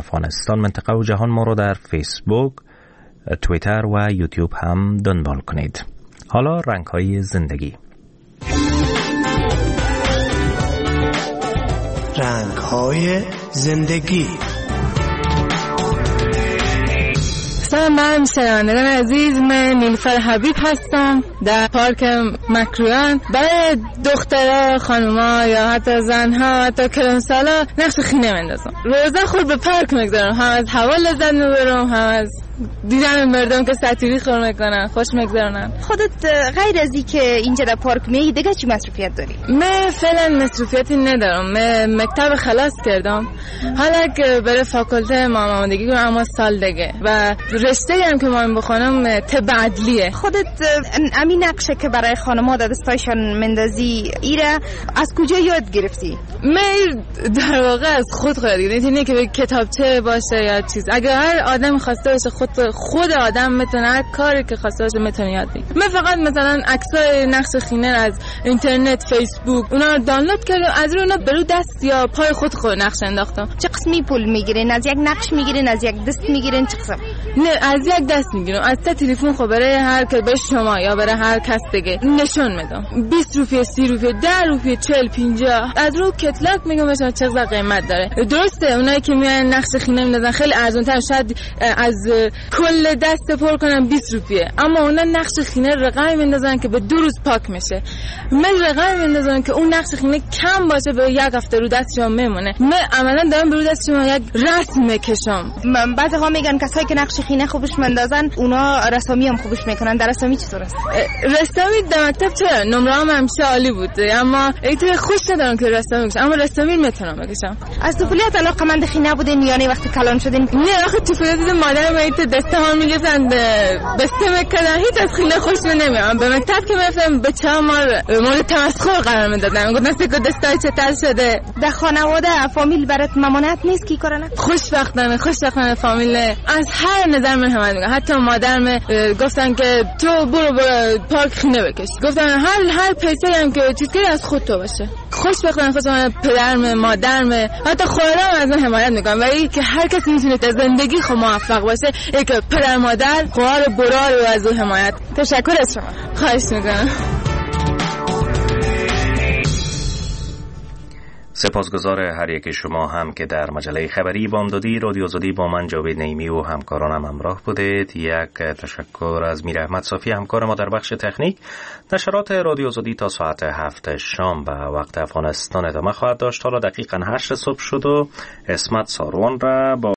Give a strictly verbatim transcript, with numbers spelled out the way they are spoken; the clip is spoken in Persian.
افغانستان، منطقه و جهان ما رو در فیسبوک، توییتر و یوتیوب هم دنبال کنید. حالا رنگ‌های زندگی. رنگ‌های زندگی. سلام، من شنوندگان عزیز، من نیلوفر حبیب هستم. در پارک مکرویان برای دخترها، خانوما یا حتی زنها، حتی کلانسالا نقش خینه مندازم. روزا خود به پارک میگذارم، هم از هوا لذت میبرم، هم از دیدن مردم که ساتیری خور میکنن خوش میگذرونن. خودت غیر از این که اینجا در پارک میای دیگه چی مصروفیت داری؟ من فعلا مصروفیتی ندارم. من مکتب خلاص کردم، حالا که برای فاکولته مامادگی کنم، اما سال دیگه و رشته هم که من بخونم طب عدلیه. خودت امین نقشه که برای خانم‌ها در دستایشان مندازی ایره از کجا یاد گرفتی؟ من در واقع از خود خود گرفتم، اینه که کتابچه باشه یا چیز. اگر هر آدم خواسته باشه خود خود آدم میتونه هر کاری که خواسته باشه میتونه یاد بگیره. من فقط مثلا عکسای نقش خینه از اینترنت، فیسبوک اونا رو دانلود کردم، از روی اونا برو دست یا پای خود خود نقش انداختم. چه قسمی پول میگیرین؟ از یک نقش میگیرین، از یک دست میگیرین، چه قسم؟ نه، از یک دست میگیرم، از تا تلفن خب برای هر که به شما یا برای هر کس دیگه نشون میدم. بیست روپیه، سی روپیه، ده روپیه، چهل، پنجاه. از رو کتلاک میگم مثلا چقدر قیمت داره. درسته اونایی که میان نقش خینه میندازن خیلی ارزان تر، شاید از کل دست پر کنم بیست روپیه، اما اونا نقش خینه رقمی میندازن که به دو روز پاک میشه. من رقمی میندازم که اون نقش خینه کم باشه به یک هفته رو دست شما میمونه. من عملا دارم به رو دست شما یک رسم میکشم. بعضی ها میگن کسایی که نقش خینه خوبش میندازن اونا رسامی هم خوبش میکنن. در رسامی چطور است؟ رسامی در مکتب چرا نمره‌ام همیشه عالی بود، اما ایت خوش ندارم که رسامی بکشم، اما رسامی میتونم بکشم. از طفولیت علاقه‌مند خینه بودین یا نه وقتی کلان شدین؟ نه، آخه طفولیت مادرم ایت دسته ها میگفتن دسته میکردن، هیچ از خینه خوش نمیام. به مکتب که میرفتم بچه‌ها ما مورد تمسخر قرار میدادن، میگفتن که دستای چطور شده. در خانواده فامیل برات ممانعت نیست کی کارن؟ خوشبختانه خوشبختانه فامیل از هر نظر من حمایت میکنه. حتی مادرم گفتن که تو برو برو پارک خینه بکش، گفتن هر هر پیسه هم که چیزی از خود تو باشه. خوشبختانه خوشبختانه پدرم، مادرم، حتی خواهرام از من حمایت میکنن. ولی که هر کسی میتونه در زندگی خود موفق باشه، ای که پدر، مادر، خواهر، برادر و از او حمایت. تشکر از شما. خواهش میکنم. سپاسگزار هر یک شما هم که در مجله خبری بامدادی رادیو آزادی با من جاوید نعیمی و همکارانم همراه بودید. یک تشکر از میر احمد صافی همکار ما در بخش تکنیک. نشرات رادیو آزادی تا ساعت هفت شام به وقت افغانستان ادامه خواهد داشت. حالا دقیقاً هشت صبح شد و اسمت ساروان را با